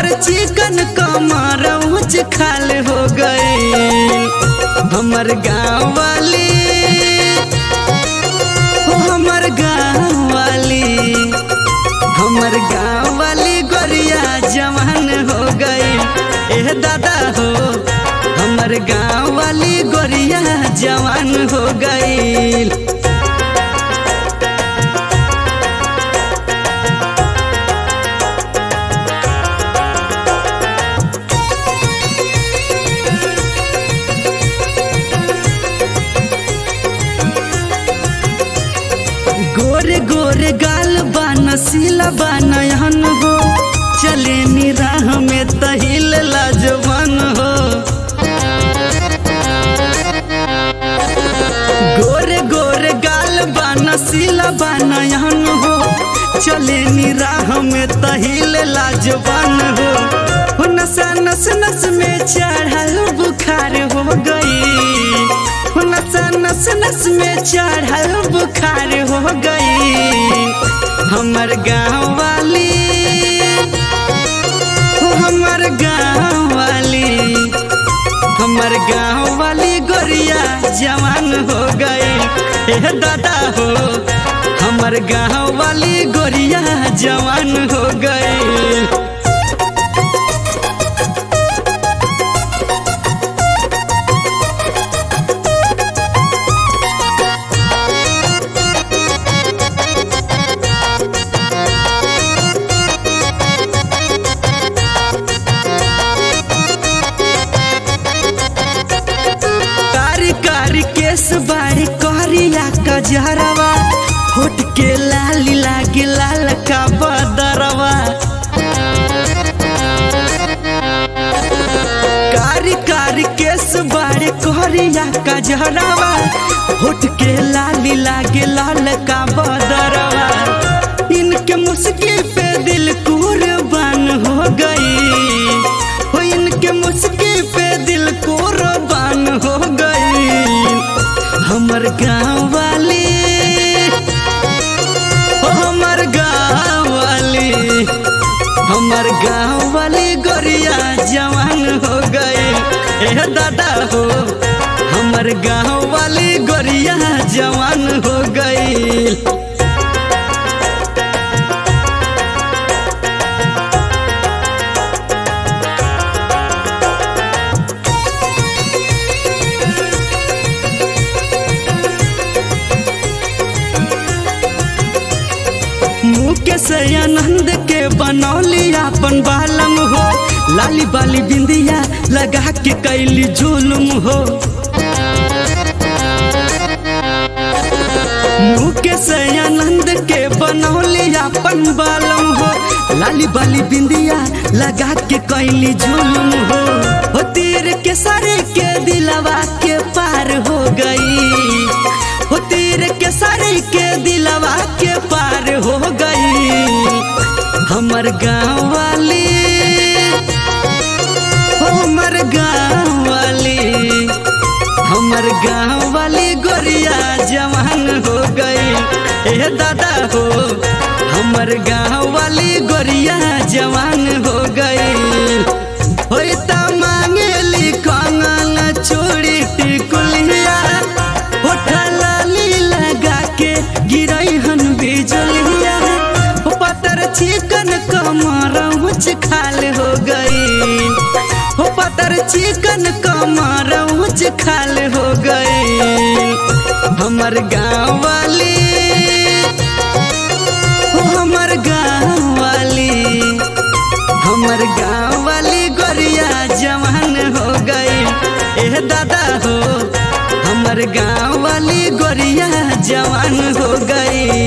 पतर चिकन कमर ऊंच खाल हो गई। हमर गाँव वाली हमर गाँव वाली गोरिया जवान हो गई। एह दादा हो हमर गाँव वाली गोरिया जवान हो गई। गोरे गोरे गाल बा नसीला बा नयन हो, चले नी राह में तहिल लाजवान हो। गोरे गोरे गाल बा नसीला बा नयन हो, चले नी राह में तहिल लाजवान हो। नशा नस नस में चढ़ल बुखार हो गई। नशा नस नस में चढ़ल बुखार हो गई। हमर गाँव वाली हमर गाँव वाली गोरिया जवान हो गई। ए दादा हो हमर गाँव वाली गोरिया जवान हो गई। केस बाड़ी करिया कजरवा, होठ के लाली लागे लाल का बदरवा। कारी कारी केस बाड़ी करिया कजरवा, होठ के लाली लागे लाल का बदरवा। इनके मुस्की पे दिल कुर्बान हो गई। हो इनके मुस्की पे दिल कुर्बान हो गई। हमर गाँव वाली हमर गाँव वाली गोरिया जवान हो गई। ए दादा हो हमर गाँव वाली गोरिया जवान हो गई। मुकेश आनंद के बनौली अपन बालम हो, लाली बाली बिंदिया लगा के कैली जुलुम हो। मुकेश आनंद के बनौली अपन बालम हो, लाली बाली बिंदिया लगा के कैली जुलुम हो। तीर के सरे के दिलवा के पार हो गई। तीर के सरे के दिलवा के पार हो गई। हमर गाँव वाली हमर गाँव वाली गोरिया जवान हो गई। ए दादा हो हमर गाँव वाली गोरिया जवान हो गई। होता मांगेली कंगन चूड़ी टिकुलिया, होठा लाली लगा के गिरई हन बिजलिया। पतर चिकन कमर ऊंच खाल हो गई। पतर चिकन कमर ऊंच खाल हो गई। हमर गाँव वाली हमर गाँव वाली गोरिया जवान हो गई। ए दादा हो हमर गाँव वाली गोरिया जवान हो गई।